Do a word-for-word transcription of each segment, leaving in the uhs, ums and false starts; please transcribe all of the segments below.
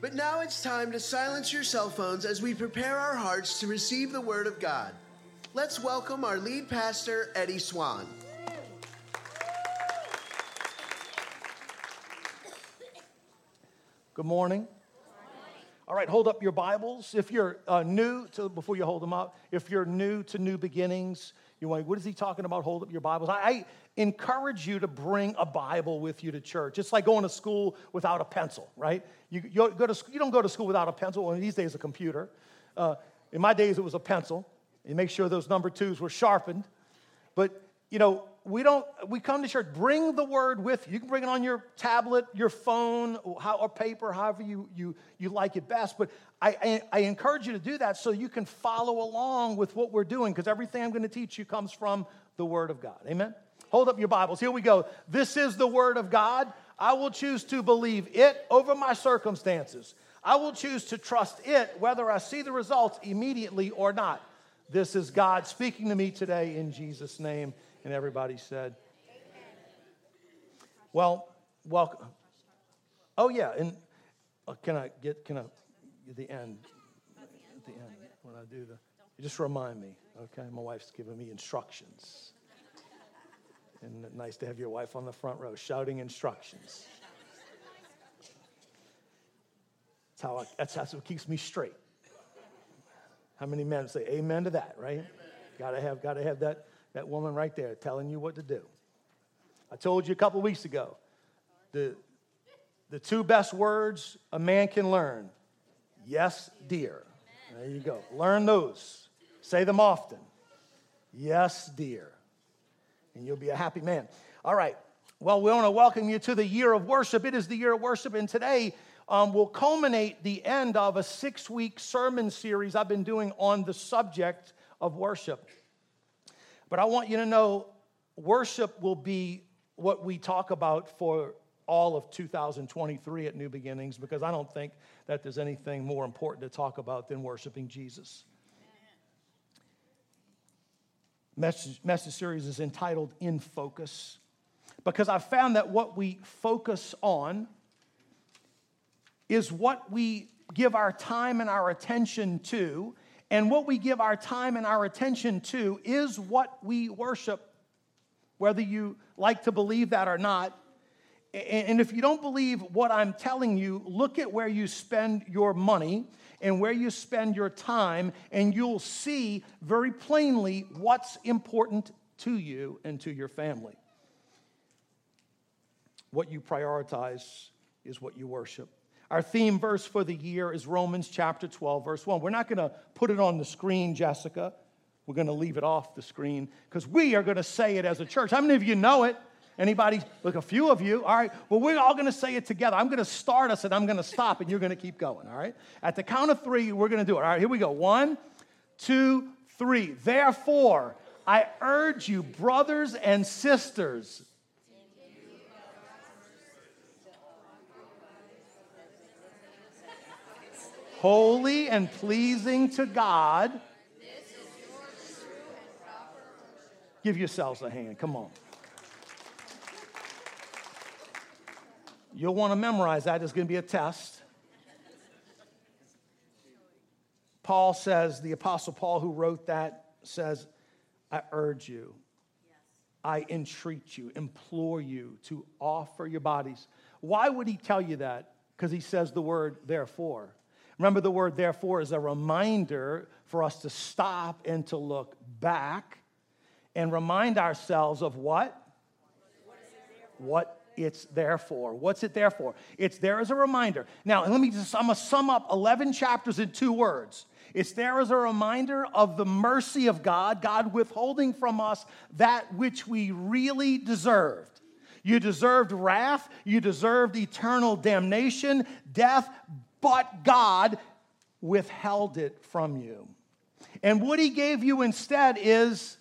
But now it's time to silence your cell phones as we prepare our hearts to receive the Word of God. Let's welcome our lead pastor, Eddie Swan. Good morning. All right, hold up your Bibles. If you're uh, new to, before you hold them up, if you're new to New Beginnings, you're like, what is he talking about? Hold up your Bibles. I, I encourage you to bring a Bible with you to church. It's like going to school without a pencil, right? You, you, go to, you don't go to school without a pencil. Well, these days, a computer. Uh, in my days, it was a pencil. You make sure those number twos were sharpened. But, you know, we don't, we come to church, bring the Word with you. You can bring it on your tablet, your phone, how, or paper, however you, you, you like it best. But I, I, I encourage you to do that so you can follow along with what we're doing, because everything I'm going to teach you comes from the Word of God. Amen? Hold up your Bibles. Here we go. This is the Word of God. I will choose to believe it over my circumstances. I will choose to trust it whether I see the results immediately or not. This is God speaking to me today in Jesus' name. And everybody said, well, welcome. Oh, yeah, and uh, can I get, can I, at the end, at the end, when I do the, just remind me, okay? My wife's giving me instructions. And nice to have your wife on the front row shouting instructions. That's how I, that's, that's what keeps me straight. How many men say amen to that, right? Gotta have, gotta have that. That woman right there telling you what to do. I told you a couple weeks ago, the, the two best words a man can learn, yes, dear. There you go. Learn those. Say them often. Yes, dear. And you'll be a happy man. All right. Well, we want to welcome you to the year of worship. It is the year of worship, and today um, will culminate the end of a six-week sermon series I've been doing on the subject of worship. But I want you to know worship will be what we talk about for all of two thousand twenty-three at New Beginnings, because I don't think that there's anything more important to talk about than worshiping Jesus. Message, message series is entitled In Focus, because I found that what we focus on is what we give our time and our attention to. And what we give our time and our attention to is what we worship, whether you like to believe that or not. And if you don't believe what I'm telling you, look at where you spend your money and where you spend your time, and you'll see very plainly what's important to you and to your family. What you prioritize is what you worship. Our theme verse for the year is Romans chapter twelve, verse one. We're not going to put it on the screen, Jessica. We're going to leave it off the screen because we are going to say it as a church. How many of you know it? Anybody? Look, a few of you. All right. Well, we're all going to say it together. I'm going to start us and I'm going to stop, and you're going to keep going. All right. At the count of three, we're going to do it. All right. Here we go. One, two, three. Therefore, I urge you, brothers and sisters, holy and pleasing to God. This is your true and proper worship. Give yourselves a hand. Come on. You'll want to memorize that. There's going to be a test. Paul says, the Apostle Paul who wrote that says, I urge you, I entreat you, implore you to offer your bodies. Why would he tell you that? Because he says the word therefore. Remember, the word therefore is a reminder for us to stop and to look back and remind ourselves of what? What it's there for. What's it there for? It's there as a reminder. Now, let me just, I'm going to sum up eleven chapters in two words. It's there as a reminder of the mercy of God, God withholding from us that which we really deserved. You deserved wrath. You deserved eternal damnation, death, but God withheld it from you. And what he gave you instead is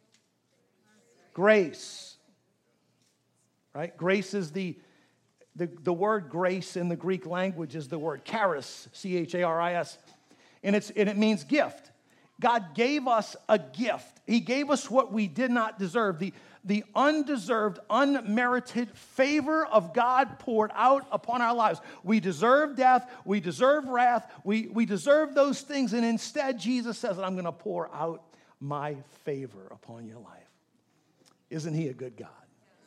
grace. Right? Grace is the, the, the word grace in the Greek language is the word charis, C H A R I S. And, it's, and it means gift. God gave us a gift. He gave us what we did not deserve. The, the undeserved, unmerited favor of God poured out upon our lives. We deserve death. We deserve wrath. We, we deserve those things. And instead, Jesus says, I'm going to pour out my favor upon your life. Isn't he a good God?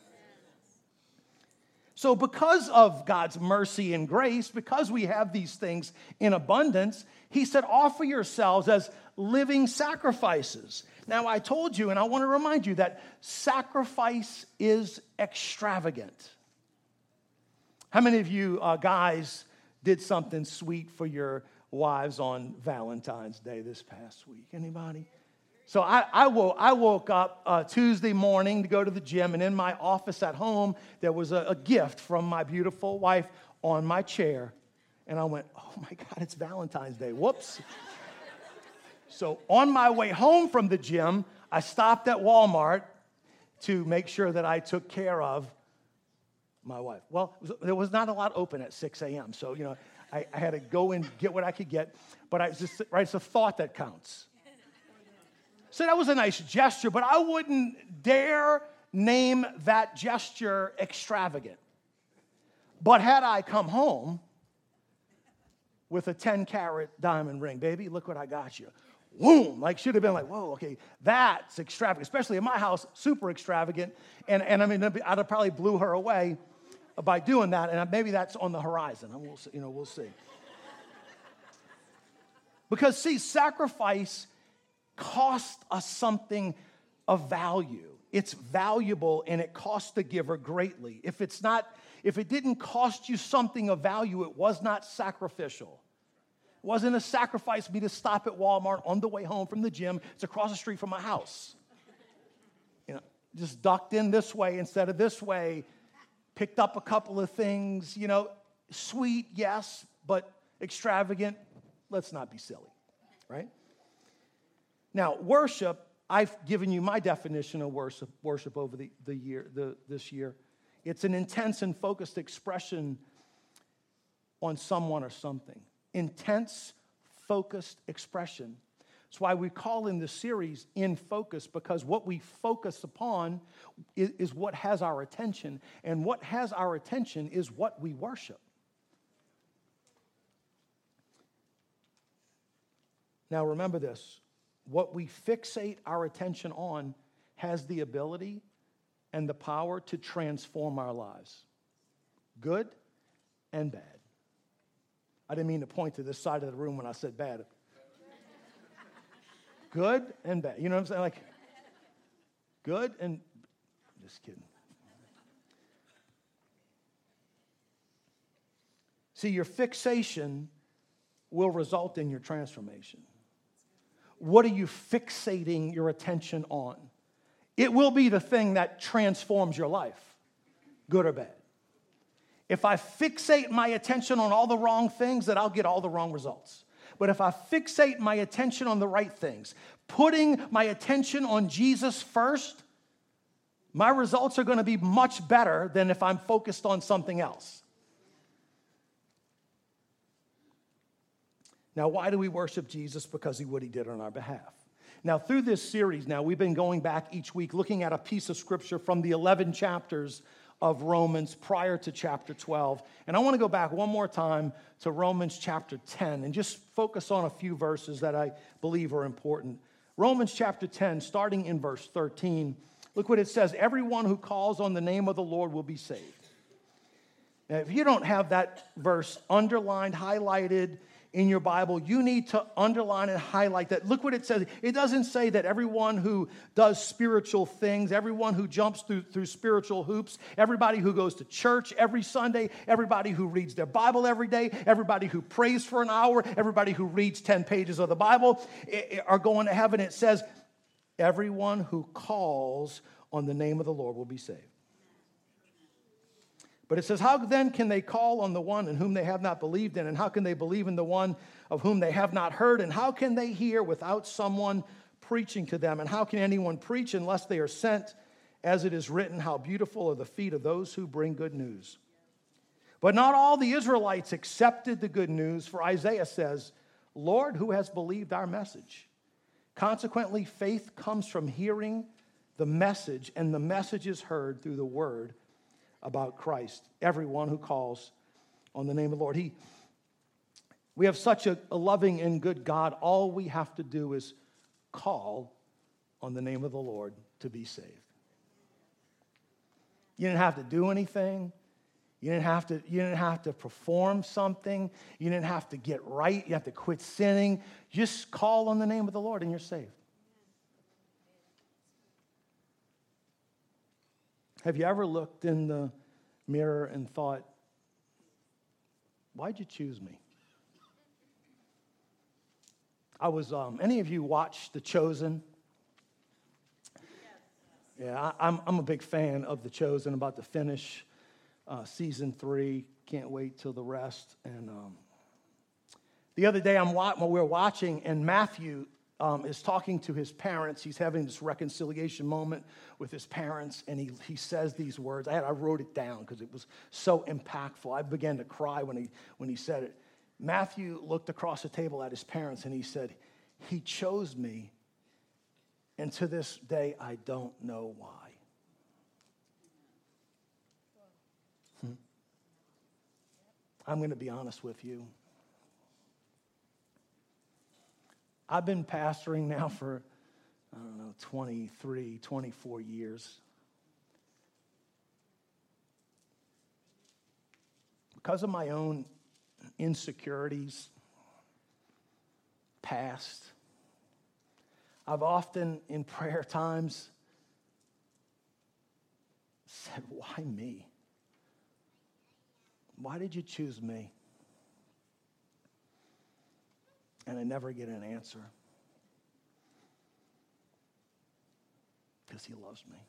So because of God's mercy and grace, because we have these things in abundance, he said, offer yourselves as living sacrifices. Now, I told you, and I want to remind you, that sacrifice is extravagant. How many of you uh, guys did something sweet for your wives on Valentine's Day this past week? Anybody? So I, I, woke, I woke up uh, Tuesday morning to go to the gym, and in my office at home, there was a, a gift from my beautiful wife on my chair. And I went, oh my God, it's Valentine's Day. Whoops. So on my way home from the gym, I stopped at Walmart to make sure that I took care of my wife. Well, it was, there was not a lot open at six a.m., so, you know, I, I had to go and get what I could get. But I just, right, it's a thought that counts. So that was a nice gesture, but I wouldn't dare name that gesture extravagant. But had I come home with a ten-carat diamond ring, baby, look what I got you. Boom, like should have been like, whoa, okay, that's extravagant, especially in my house, super extravagant. And, and I mean, I'd have probably blew her away by doing that, and maybe that's on the horizon. And we'll, you know, we'll see. Because, see, sacrifice cost us something of value. It's valuable, and it cost the giver greatly. If it's not, if it didn't cost you something of value, it was not sacrificial. It wasn't a sacrifice for me to stop at Walmart on the way home from the gym. It's across the street from my house. You know, just ducked in this way instead of this way, picked up a couple of things, you know, sweet, yes, but extravagant, let's not be silly, right? Now, worship, I've given you my definition of worship, worship over the, the year, the, this year. It's an intense and focused expression on someone or something. Intense, focused expression. That's why we call in this series In Focus, because what we focus upon is, is what has our attention, and what has our attention is what we worship. Now, remember this. What we fixate our attention on has the ability and the power to transform our lives, good and bad. I didn't mean to point to this side of the room when I said bad. Good and bad. You know what I'm saying? Like, good and, just kidding. See, your fixation will result in your transformation. What are you fixating your attention on? It will be the thing that transforms your life, good or bad. If I fixate my attention on all the wrong things, then I'll get all the wrong results. But if I fixate my attention on the right things, putting my attention on Jesus first, my results are going to be much better than if I'm focused on something else. Now, why do we worship Jesus? Because of what he did on our behalf. Now, through this series now, we've been going back each week looking at a piece of scripture from the eleven chapters of Romans prior to chapter twelve. And I want to go back one more time to Romans chapter ten and just focus on a few verses that I believe are important. Romans chapter ten, starting in verse thirteen, look what it says. Everyone who calls on the name of the Lord will be saved. Now, if you don't have that verse underlined, highlighted in your Bible, you need to underline and highlight that. Look what it says. It doesn't say that everyone who does spiritual things, everyone who jumps through, through spiritual hoops, everybody who goes to church every Sunday, everybody who reads their Bible every day, everybody who prays for an hour, everybody who reads ten pages of the Bible are going to heaven. It says, everyone who calls on the name of the Lord will be saved. But it says, how then can they call on the one in whom they have not believed in? And how can they believe in the one of whom they have not heard? And how can they hear without someone preaching to them? And how can anyone preach unless they are sent? As it is written, how beautiful are the feet of those who bring good news. But not all the Israelites accepted the good news, for Isaiah says, Lord, who has believed our message? Consequently, faith comes from hearing, the message, and the message is heard through the word about Christ. Everyone who calls on the name of the Lord. He, we have such a, a loving and good God. All we have to do is call on the name of the Lord to be saved. You didn't have to do anything. You didn't have to, you didn't have to perform something. You didn't have to get right. You have to quit sinning. Just call on the name of the Lord and you're saved. Have you ever looked in the mirror and thought, why'd you choose me? I was, um, any of you watch The Chosen? Yeah, I, I'm, I'm a big fan of The Chosen, about to finish uh, season three. Can't wait till the rest. And um, the other day, I'm wa- we're watching, and Matthew um, is talking to his parents. He's having this reconciliation moment with his parents, and he, he says these words. I, had, I wrote it down because it was so impactful. I began to cry when he, when he said it. Matthew looked across the table at his parents, and he said, "He chose me, and to this day, I don't know why." Hmm. I'm going to be honest with you. I've been pastoring now for, I don't know, twenty-three, twenty-four years. Because of my own insecurities, past, I've often in prayer times said, why me? Why did you choose me? And I never get an answer. Because he loves me.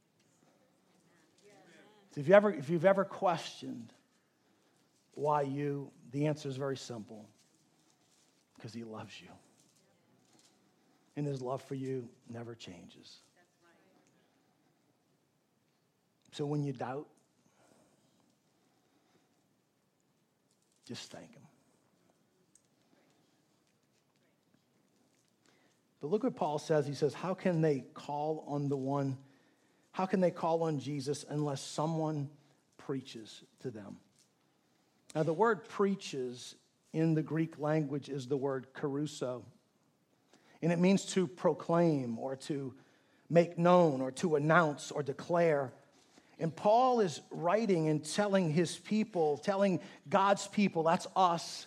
So if you ever, if you've ever questioned why you, the answer is very simple. Because he loves you. And his love for you never changes. So when you doubt, just thank him. But look what Paul says. He says, how can they call on the one, how can they call on Jesus unless someone preaches to them? Now, the word preaches in the Greek language is the word kerusso. And it means to proclaim or to make known or to announce or declare. And Paul is writing and telling his people, telling God's people, that's us,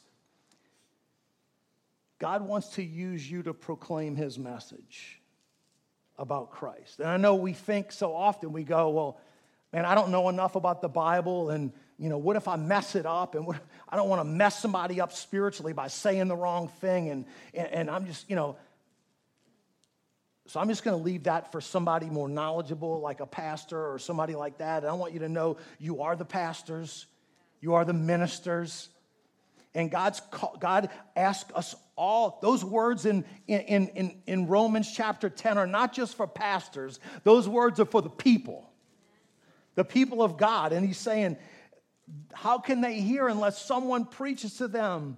God wants to use you to proclaim his message about Christ. And I know we think so often, we go, well, man, I don't know enough about the Bible, and, you know, what if I mess it up? And what, I don't want to mess somebody up spiritually by saying the wrong thing, and, and, and I'm just, you know, so I'm just going to leave that for somebody more knowledgeable, like a pastor or somebody like that. And I want you to know you are the pastors, you are the ministers, and God's call, God asks us all. Those words in, in, in, in Romans chapter ten are not just for pastors. Those words are for the people, the people of God. And he's saying, how can they hear unless someone preaches to them?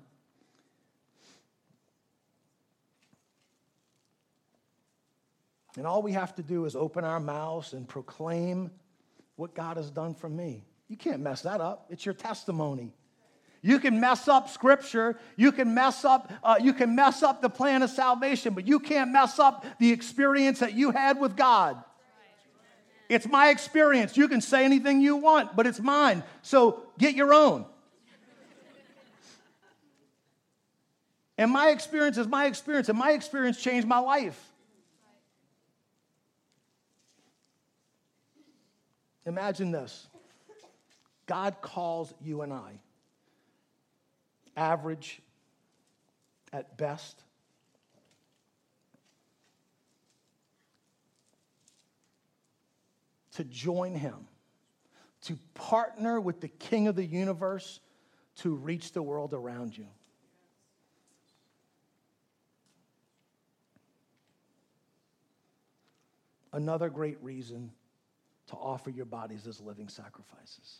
And all we have to do is open our mouths and proclaim what God has done for me. You can't mess that up. It's your testimony. You can mess up Scripture. You can mess up. Uh, you can mess up the plan of salvation, but you can't mess up the experience that you had with God. It's my experience. You can say anything you want, but it's mine. So get your own. And my experience is my experience, and my experience changed my life. Imagine this. God calls you and I, average at best, to join him, to partner with the King of the universe to reach the world around you. Another great reason to offer your bodies as living sacrifices.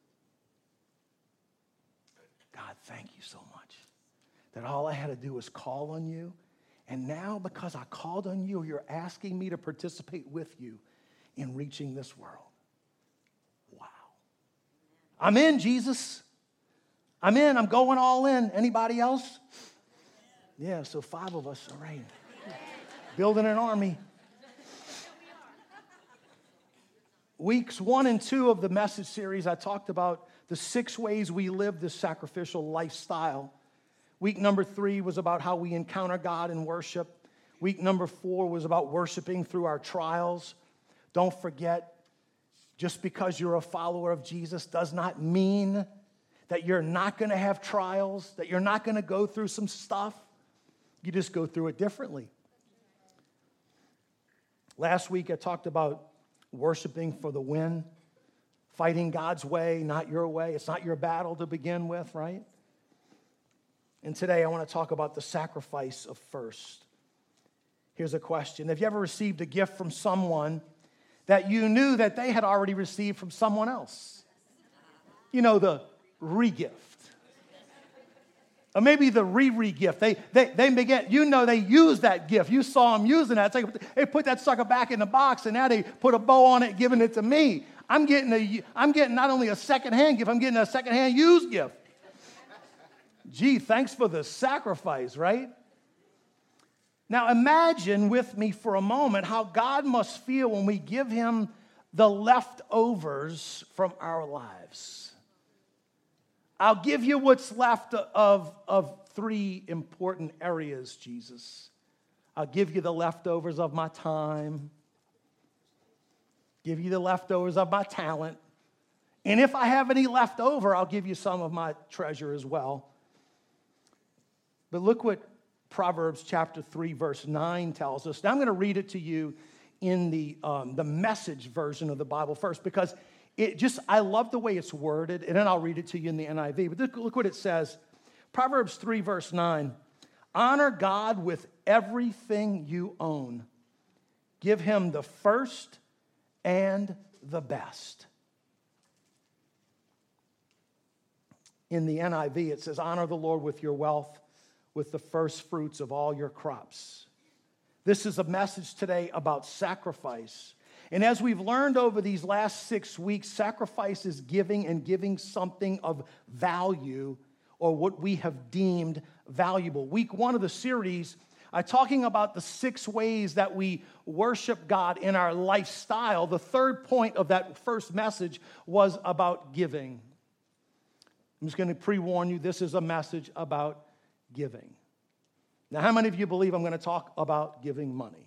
God, thank you so much that all I had to do was call on you. And now because I called on you, you're asking me to participate with you in reaching this world. Wow. I'm in, Jesus. I'm in. I'm going all in. Anybody else? Yeah, so five of us. All right. Building an army. Weeks one and two of the message series, I talked about the six ways we live this sacrificial lifestyle. Week number three was about how we encounter God in worship. Week number four was about worshiping through our trials. Don't forget, just because you're a follower of Jesus does not mean that you're not going to have trials, that you're not going to go through some stuff. You just go through it differently. Last week I talked about worshiping for the win, fighting God's way, not your way. It's not your battle to begin with, right? And today I want to talk about the sacrifice of first. Here's a question. Have you ever received a gift from someone that you knew that they had already received from someone else? You know, the re-gift. Or maybe the re-re-gift. They, they, they began, you know they used that gift. You saw them using that. It's like they put that sucker back in the box, and now they put a bow on it, giving it to me. I'm getting, a, I'm getting not only a second-hand gift, I'm getting a second-hand used gift. Gee, thanks for the sacrifice, right? Now imagine with me for a moment how God must feel when we give him the leftovers from our lives. I'll give you what's left of, of three important areas, Jesus. I'll give you the leftovers of my time, give you the leftovers of my talent, and if I have any left over, I'll give you some of my treasure as well. But look what Proverbs chapter three, verse nine tells us. Now I'm going to read it to you in the, um, the Message version of the Bible first, because it just, I love the way it's worded, and then I'll read it to you in the N I V. But look, look what it says. Proverbs three, verse nine. Honor God with everything you own. Give him the first and the best. In the N I V, it says, honor the Lord with your wealth, with the first fruits of all your crops. This is a message today about sacrifice. And as we've learned over these last six weeks, sacrifice is giving and giving something of value, or what we have deemed valuable. Week one of the series, I'm talking about the six ways that we worship God in our lifestyle. The third point of that first message was about giving. I'm just going to pre-warn you, this is a message about giving. Now, how many of you believe I'm going to talk about giving money?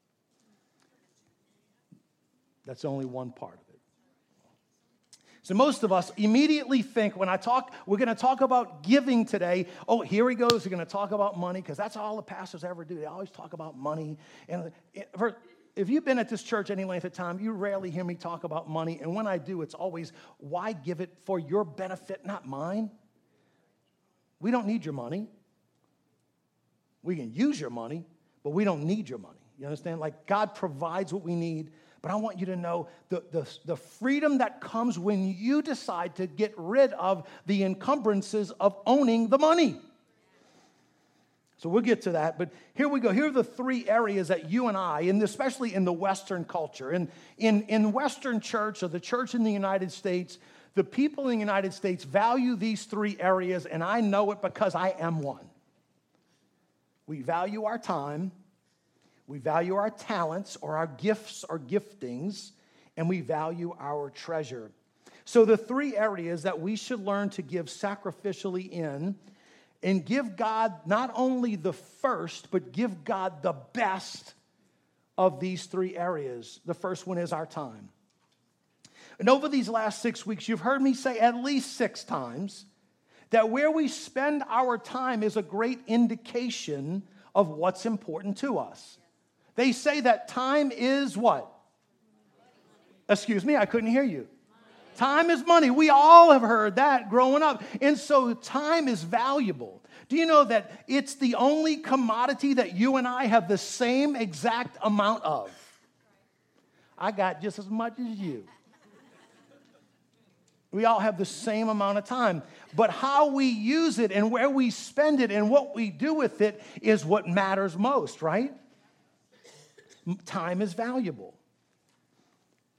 That's only one part of it. So most of us immediately think when I talk, we're going to talk about giving today. Oh, here he goes. We're going to talk about money, because that's all the pastors ever do. They always talk about money. And if you've been at this church any length of time, you rarely hear me talk about money. And when I do, it's always, why give it for your benefit, not mine? We don't need your money. We can use your money, but we don't need your money. You understand? Like, God provides what we need. But I want you to know the, the, the freedom that comes when you decide to get rid of the encumbrances of owning the money. So we'll get to that. But here we go. Here are the three areas that you and I, and especially in the Western culture, and in, in Western church, or the church in the United States, the people in the United States value these three areas, and I know it because I am one. We value our time. We value our talents, or our gifts or giftings, and we value our treasure. So the three areas that we should learn to give sacrificially in, and give God not only the first, but give God the best of these three areas. The first one is our time. And over these last six weeks, you've heard me say at least six times that where we spend our time is a great indication of what's important to us. They say that time is what? Excuse me, I couldn't hear you. Time is money. We all have heard that growing up. And so time is valuable. Do you know that it's the only commodity that you and I have the same exact amount of? I got just as much as you. We all have the same amount of time. But how we use it and where we spend it and what we do with it is what matters most, right? Time is valuable.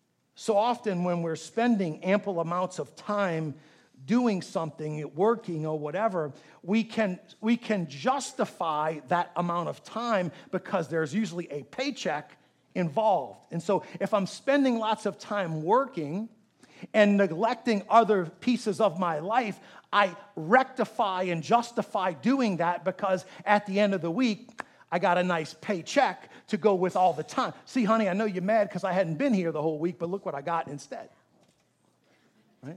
So often when we're spending ample amounts of time doing something, working or whatever, we can, we can justify that amount of time because there's usually a paycheck involved. And so if I'm spending lots of time working and neglecting other pieces of my life, I rectify and justify doing that because at the end of the week, I got a nice paycheck to go with all the time. See, honey, I know you're mad because I hadn't been here the whole week, but look what I got instead. Right?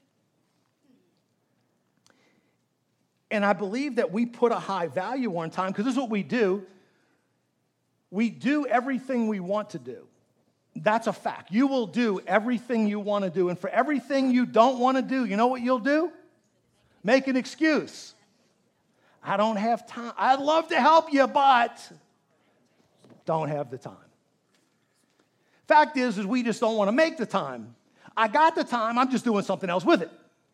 And I believe that we put a high value on time because this is what we do. We do everything we want to do. That's a fact. You will do everything you want to do. And for everything you don't want to do, you know what you'll do? Make an excuse. I don't have time. I'd love to help you, but don't have the time. Fact is, is we just don't want to make the time. I got the time. I'm just doing something else with it.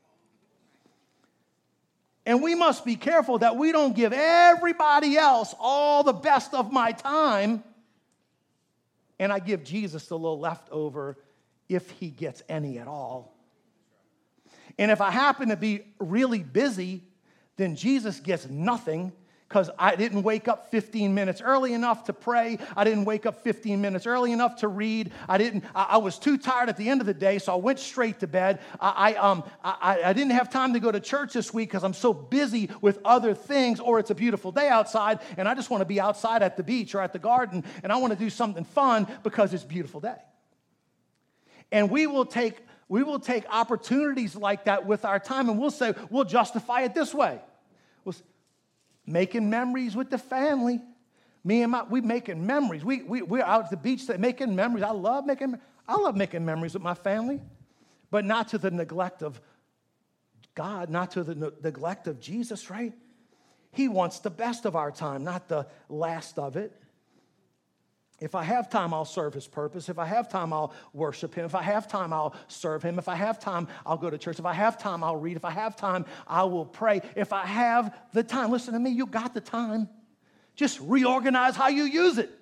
And we must be careful that we don't give everybody else all the best of my time, and I give Jesus a little leftover if he gets any at all. And if I happen to be really busy, then Jesus gets nothing because I didn't wake up fifteen minutes early enough to pray. I didn't wake up fifteen minutes early enough to read. I didn't. I, I was too tired at the end of the day, so I went straight to bed. I, I um I, I didn't have time to go to church this week because I'm so busy with other things. Or it's a beautiful day outside, and I just want to be outside at the beach or at the garden, and I want to do something fun because it's a beautiful day. And we will take we will take opportunities like that with our time, and we'll say we'll justify it this way. We'll, making memories with the family. Me and my, we making memories. We, we, we're out at the beach making memories. I love making, I love making memories with my family, but not to the neglect of God, not to the ne- neglect of Jesus, right? He wants the best of our time, not the last of it. If I have time, I'll serve his purpose. If I have time, I'll worship him. If I have time, I'll serve him. If I have time, I'll go to church. If I have time, I'll read. If I have time, I will pray. If I have the time, listen to me, you got the time. Just reorganize how you use it.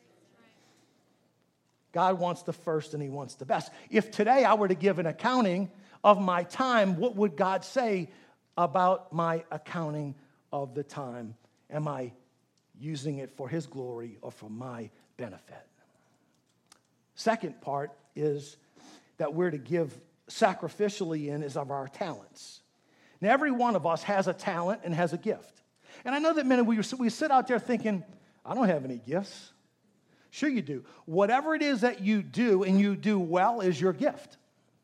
God wants the first and he wants the best. If today I were to give an accounting of my time, what would God say about my accounting of the time? Am I using it for his glory or for my benefit? Second part is that we're to give sacrificially in is of our talents. Now, every one of us has a talent and has a gift. And I know that many, we, we sit out there thinking, I don't have any gifts. Sure you do. Whatever it is that you do and you do well is your gift.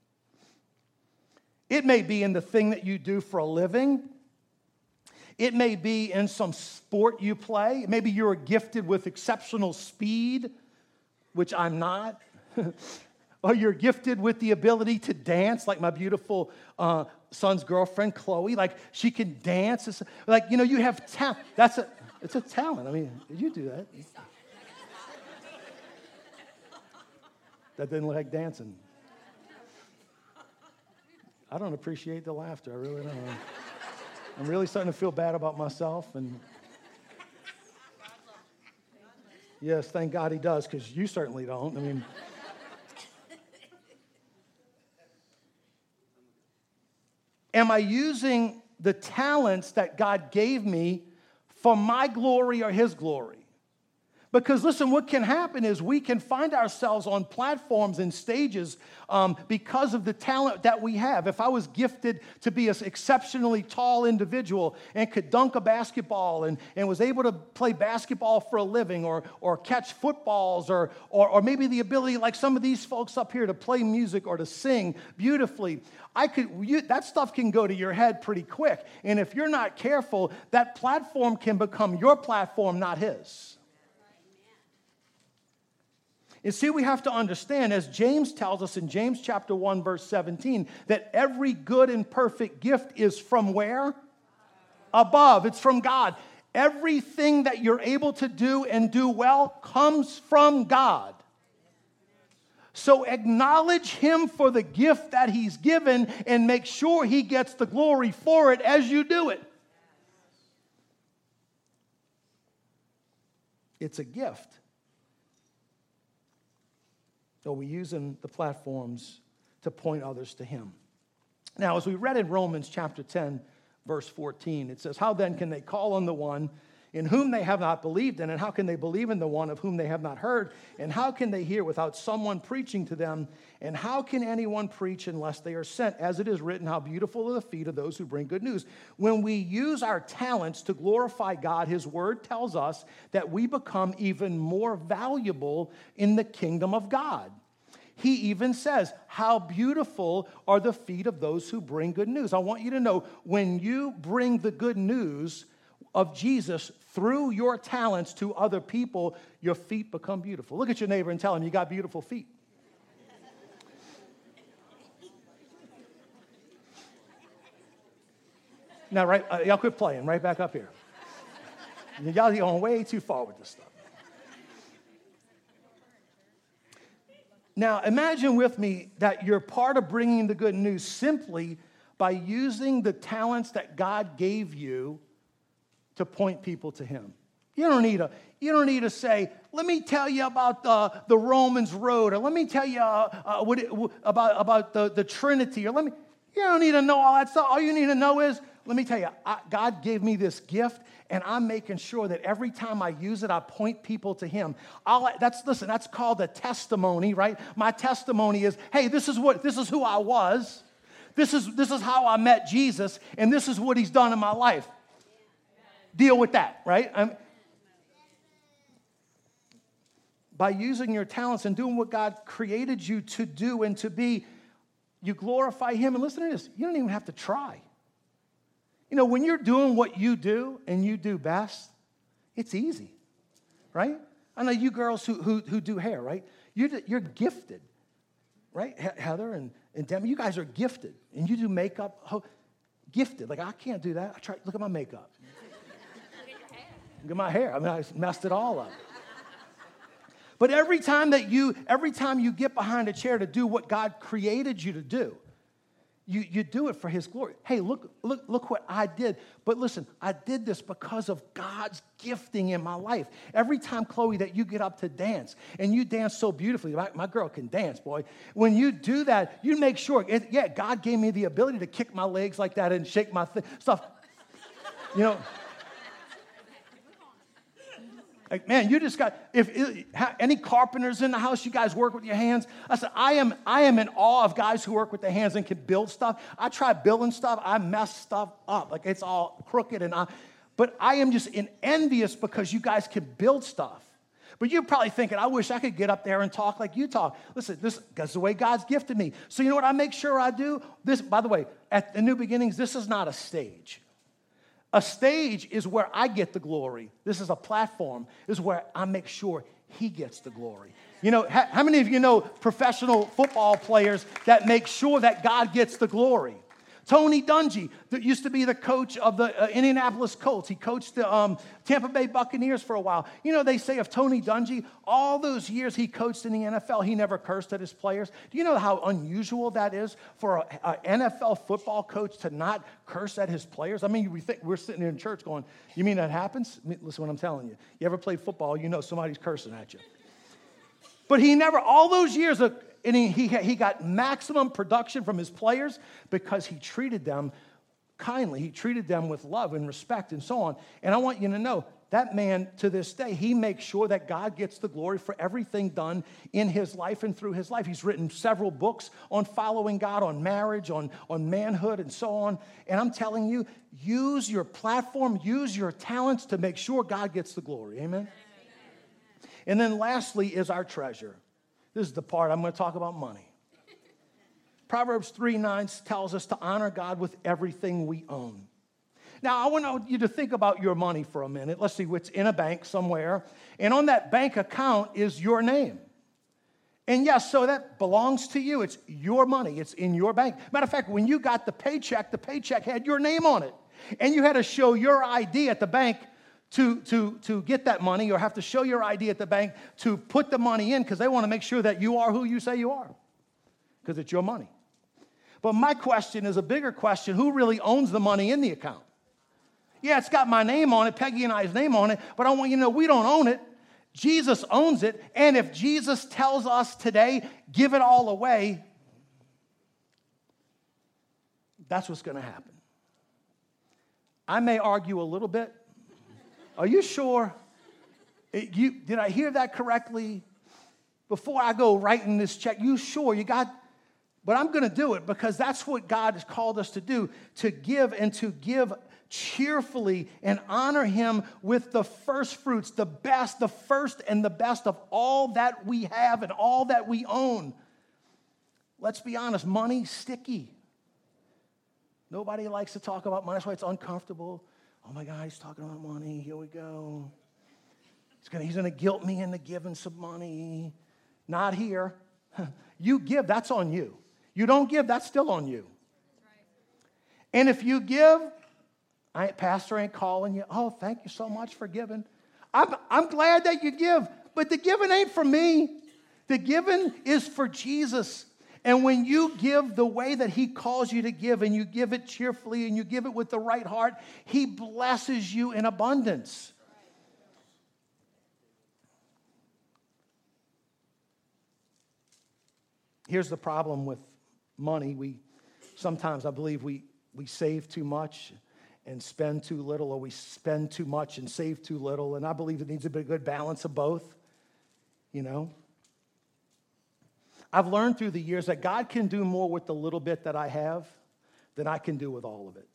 It may be in the thing that you do for a living. It may be in some sport you play. Maybe you're gifted with exceptional speed, which I'm not. Or you're gifted with the ability to dance, like my beautiful uh, son's girlfriend, Chloe. Like, she can dance. It's like, you know, you have talent. That's a, it's a talent. I mean, did you do that? That didn't look like dancing. I don't appreciate the laughter. I really don't. I'm really starting to feel bad about myself. And yes, thank God he does, because you certainly don't. I mean, am I using the talents that God gave me for my glory or his glory? Because listen, what can happen is we can find ourselves on platforms and stages um, because of the talent that we have. If I was gifted to be an exceptionally tall individual and could dunk a basketball and, and was able to play basketball for a living or, or catch footballs or, or, or maybe the ability, like some of these folks up here, to play music or to sing beautifully, I could. You, that stuff can go to your head pretty quick. And if you're not careful, that platform can become your platform, not his. And see, we have to understand, as James tells us in James chapter one, verse seventeen, that every good and perfect gift is from where? Above. It's from God. Everything that you're able to do and do well comes from God. So acknowledge him for the gift that he's given and make sure he gets the glory for it as you do it. It's a gift. Or are we using the platforms to point others to him? Now, as we read in Romans chapter ten, verse fourteen, it says, how then can they call on the one in whom they have not believed in? And how can they believe in the one of whom they have not heard? And how can they hear without someone preaching to them? And how can anyone preach unless they are sent? As it is written, how beautiful are the feet of those who bring good news. When we use our talents to glorify God, his word tells us that we become even more valuable in the kingdom of God. He even says, how beautiful are the feet of those who bring good news. I want you to know, when you bring the good news of Jesus through your talents to other people, your feet become beautiful. Look at your neighbor and tell him you got beautiful feet. Now, right, uh, y'all quit playing. Right back up here. Y'all are going way too far with this stuff. Now, imagine with me that you're part of bringing the good news simply by using the talents that God gave you to point people to him. You don't need to, you don't need to say, let me tell you about the, the Romans road, or let me tell you uh, uh, what it, about, about the, the Trinity, or let me, you don't need to know all that stuff. All you need to know is, let me tell you, I, God gave me this gift, and I'm making sure that every time I use it, I point people to him. I'll, that's, listen, that's called a testimony, right? My testimony is, hey, this is what, this is who I was. This is, this is how I met Jesus, and this is what he's done in my life. Deal with that, right? I'm, by using your talents and doing what God created you to do and to be, you glorify him. And listen to this, you don't even have to try. You know, when you're doing what you do and you do best, it's easy, right? I know you girls who, who, who do hair, right? You're, you're gifted, right? Heather and, and Demi, you guys are gifted. And you do makeup, oh, gifted. Like, I can't do that. I try, look at my makeup. Look at my hair. I mean, I messed it all up. But every time that you, every time you get behind a chair to do what God created you to do, You, you do it for his glory. Hey, look, look, look what I did. But listen, I did this because of God's gifting in my life. Every time, Chloe, that you get up to dance, and you dance so beautifully, my, my girl can dance, boy. When you do that, you make sure, it, yeah, God gave me the ability to kick my legs like that and shake my th- stuff. You know, like, man, you just got, if, if any carpenters in the house, you guys work with your hands? I said, I am I am in awe of guys who work with their hands and can build stuff. I try building stuff, I mess stuff up. Like, it's all crooked. and I, But I am just in envious because you guys can build stuff. But you're probably thinking, I wish I could get up there and talk like you talk. Listen, this is the way God's gifted me. So you know what I make sure I do? This, by the way, at the New Beginnings, this is not a stage. A stage is where I get the glory. This is a platform. This is where I make sure he gets the glory. You know, how, how many of you know professional football players that make sure that God gets the glory? Tony Dungy, that used to be the coach of the uh, Indianapolis Colts. He coached the um, Tampa Bay Buccaneers for a while. You know, they say of Tony Dungy, all those years he coached in the N F L, he never cursed at his players. Do you know how unusual that is for an N F L football coach to not curse at his players? I mean, we think, we're sitting here in church going, you mean that happens? I mean, listen what I'm telling you. You ever played football, you know somebody's cursing at you. But he never, all those years of, and he, he, he got maximum production from his players because he treated them kindly. He treated them with love and respect and so on. And I want you to know, that man, to this day, he makes sure that God gets the glory for everything done in his life and through his life. He's written several books on following God, on marriage, on, on manhood, and so on. And I'm telling you, use your platform, use your talents to make sure God gets the glory. Amen? And then lastly is our treasure. This is the part I'm going to talk about money. Proverbs three nine tells us to honor God with everything we own. Now, I want you to think about your money for a minute. Let's see, it's in a bank somewhere. And on that bank account is your name. And yes, so that belongs to you. It's your money. It's in your bank. Matter of fact, when you got the paycheck, the paycheck had your name on it. And you had to show your I D at the bank to, to, to get that money, or have to show your I D at the bank to put the money in, because they want to make sure that you are who you say you are, because it's your money. But my question is a bigger question. Who really owns the money in the account? Yeah, it's got my name on it, Peggy and I's name on it, but I want you to know we don't own it. Jesus owns it, and if Jesus tells us today, give it all away, that's what's going to happen. I may argue a little bit. Are you sure? It, you, did I hear that correctly? Before I go writing this check, you sure you got, but I'm going to do it because that's what God has called us to do, to give and to give cheerfully and honor him with the first fruits, the best, the first and the best of all that we have and all that we own. Let's be honest, money's sticky. Nobody likes to talk about money. That's why it's uncomfortable. Oh my God, he's talking about money. Here we go. He's gonna, he's gonna guilt me into giving some money. Not here. You give, that's on you. You don't give, that's still on you. And if you give, I ain't, pastor ain't calling you. Oh, thank you so much for giving. I'm, I'm glad that you give, but the giving ain't for me. The giving is for Jesus. And when you give the way that he calls you to give, and you give it cheerfully, and you give it with the right heart, he blesses you in abundance. Here's the problem with money. We sometimes, I believe, we, we save too much and spend too little, or we spend too much and save too little. And I believe it needs to be a good balance of both, you know. I've learned through the years that God can do more with the little bit that I have than I can do with all of it.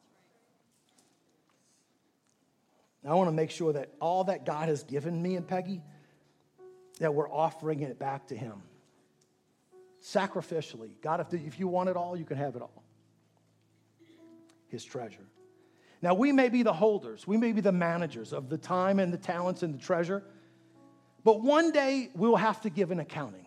I want to make sure that all that God has given me and Peggy, that we're offering it back to him. Sacrificially. God, if, the, if you want it all, you can have it all. His treasure. Now, we may be the holders. We may be the managers of the time and the talents and the treasure. But one day, we'll have to give an accounting.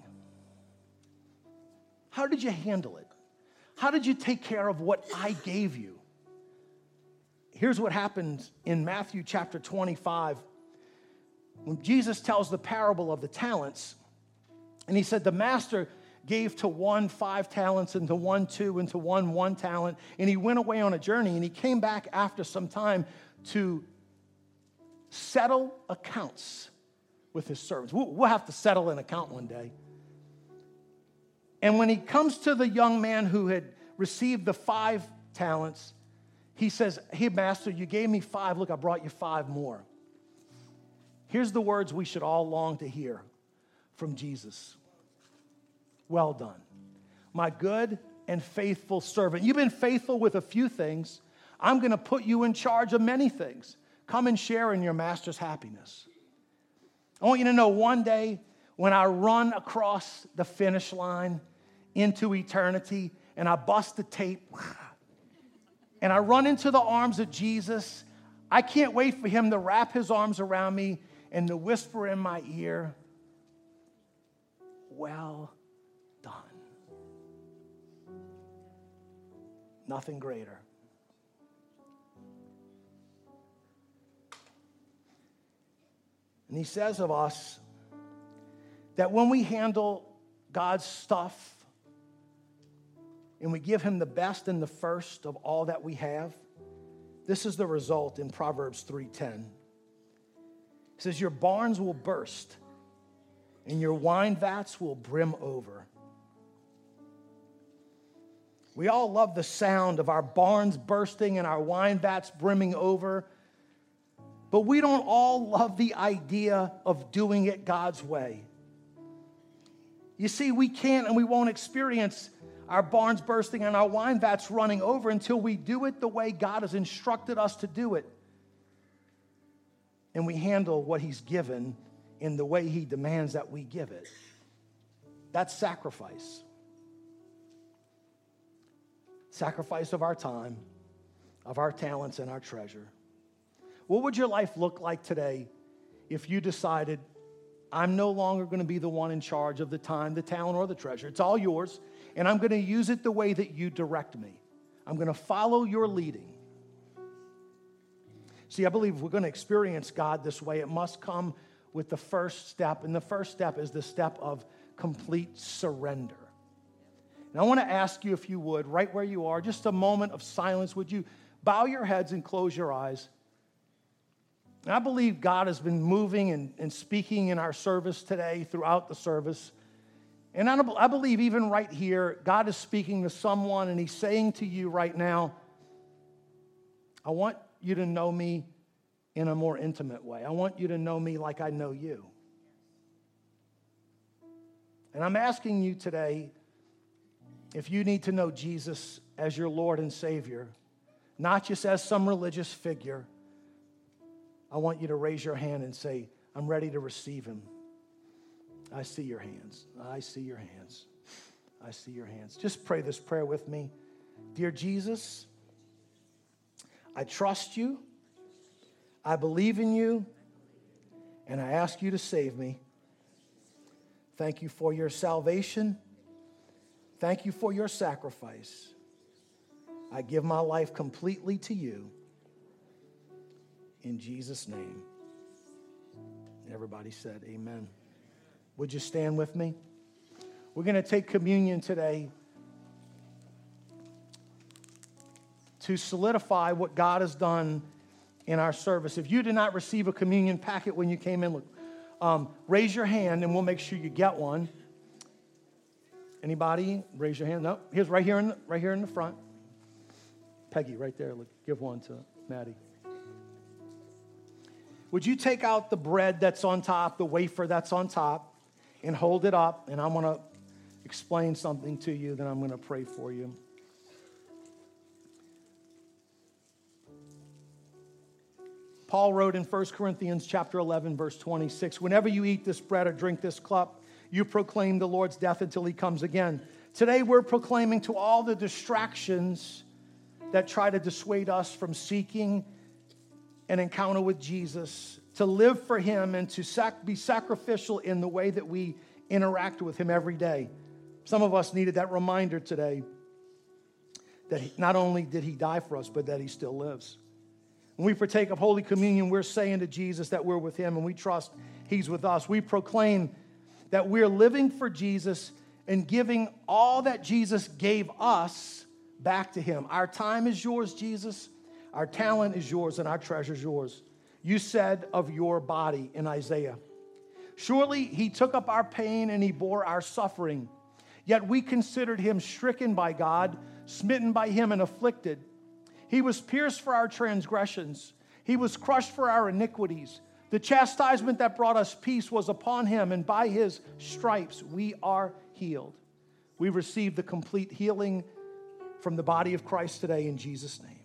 How did you handle it? How did you take care of what I gave you? Here's what happens in Matthew chapter twenty-five. When Jesus tells the parable of the talents, and he said the master gave to one five talents, and to one two, and to one one talent, and he went away on a journey, and he came back after some time to settle accounts with his servants. We'll have to settle an account one day. And when he comes to the young man who had received the five talents, he says, hey, master, you gave me five. Look, I brought you five more. Here's the words we should all long to hear from Jesus. Well done, my good and faithful servant. You've been faithful with a few things. I'm going to put you in charge of many things. Come and share in your master's happiness. I want you to know one day when I run across the finish line into eternity and I bust the tape and I run into the arms of Jesus, I can't wait for him to wrap his arms around me and to whisper in my ear, well done. Nothing greater. And he says of us that when we handle God's stuff and we give him the best and the first of all that we have, this is the result in Proverbs three ten. It says, your barns will burst and your wine vats will brim over. We all love the sound of our barns bursting and our wine vats brimming over, but we don't all love the idea of doing it God's way. You see, we can't and we won't experience our barns bursting and our wine vats running over until we do it the way God has instructed us to do it. And we handle what he's given in the way he demands that we give it. That's sacrifice. Sacrifice of our time, of our talents, and our treasure. What would your life look like today if you decided, I'm no longer going to be the one in charge of the time, the talent, or the treasure. It's all yours, and I'm going to use it the way that you direct me. I'm going to follow your leading. See, I believe if we're going to experience God this way, it must come with the first step, and the first step is the step of complete surrender. And I want to ask you, if you would, right where you are, just a moment of silence. Would you bow your heads and close your eyes? And I believe God has been moving and, and speaking in our service today, throughout the service. And I, I believe even right here, God is speaking to someone and he's saying to you right now, I want you to know me in a more intimate way. I want you to know me like I know you. And I'm asking you today, if you need to know Jesus as your Lord and Savior, not just as some religious figure, I want you to raise your hand and say, I'm ready to receive him. I see your hands. I see your hands. I see your hands. Just pray this prayer with me. Dear Jesus, I trust you. I believe in you. And I ask you to save me. Thank you for your salvation. Thank you for your sacrifice. I give my life completely to you. In Jesus' name. Everybody said amen. Would you stand with me? We're going to take communion today to solidify what God has done in our service. If you did not receive a communion packet when you came in, look, um, raise your hand and we'll make sure you get one. Anybody? Raise your hand. No, here's right here in the, right here in the front. Peggy, right there. Look, give one to Maddie. Would you take out the bread that's on top, the wafer that's on top, and hold it up? And I'm going to explain something to you, then I'm going to pray for you. Paul wrote in First Corinthians chapter eleven, verse twenty-six, whenever you eat this bread or drink this cup, you proclaim the Lord's death until he comes again. Today we're proclaiming to all the distractions that try to dissuade us from seeking an encounter with Jesus, to live for him and to sac- be sacrificial in the way that we interact with him every day. Some of us needed that reminder today that he, not only did he die for us, but that he still lives. When we partake of Holy Communion, we're saying to Jesus that we're with him and we trust he's with us. We proclaim that we're living for Jesus and giving all that Jesus gave us back to him. Our time is yours, Jesus. Our talent is yours and our treasure is yours. You said of your body in Isaiah, surely he took up our pain and he bore our suffering. Yet we considered him stricken by God, smitten by him and afflicted. He was pierced for our transgressions. He was crushed for our iniquities. The chastisement that brought us peace was upon him, and by his stripes we are healed. We receive the complete healing from the body of Christ today in Jesus' name.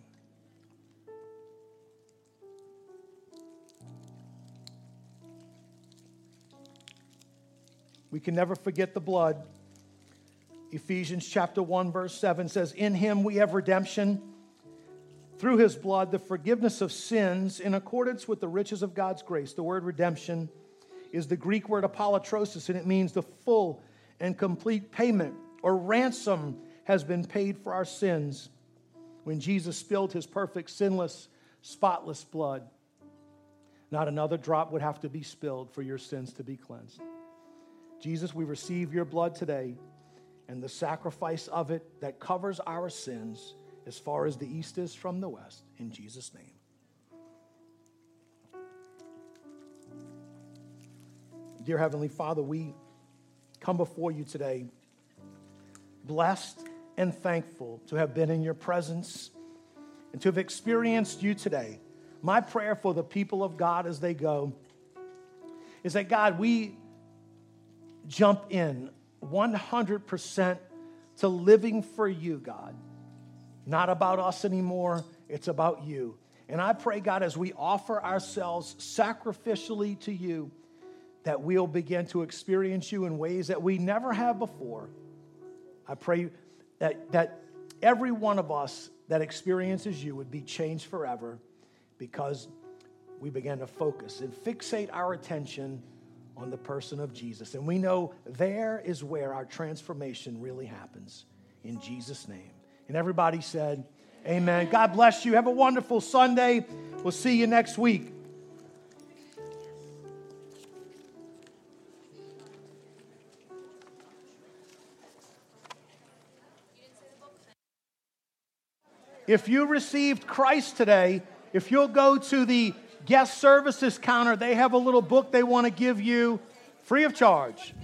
We can never forget the blood. Ephesians chapter one, verse seven says, in him we have redemption through his blood, the forgiveness of sins in accordance with the riches of God's grace. The word redemption is the Greek word apolutrosis, and it means the full and complete payment or ransom has been paid for our sins when Jesus spilled his perfect, sinless, spotless blood. Not another drop would have to be spilled for your sins to be cleansed. Jesus, we receive your blood today and the sacrifice of it that covers our sins as far as the east is from the west. In Jesus' name. Dear Heavenly Father, we come before you today blessed and thankful to have been in your presence and to have experienced you today. My prayer for the people of God as they go is that, God, we jump in one hundred percent to living for you, God. Not about us anymore, it's about you. And I pray, God, as we offer ourselves sacrificially to you, that we'll begin to experience you in ways that we never have before. I pray that, that every one of us that experiences you would be changed forever because we began to focus and fixate our attention on the person of Jesus. And we know there is where our transformation really happens. In Jesus' name. And everybody said, amen. God bless you. Have a wonderful Sunday. We'll see you next week. If you received Christ today, if you'll go to the guest services counter, they have a little book they want to give you free of charge.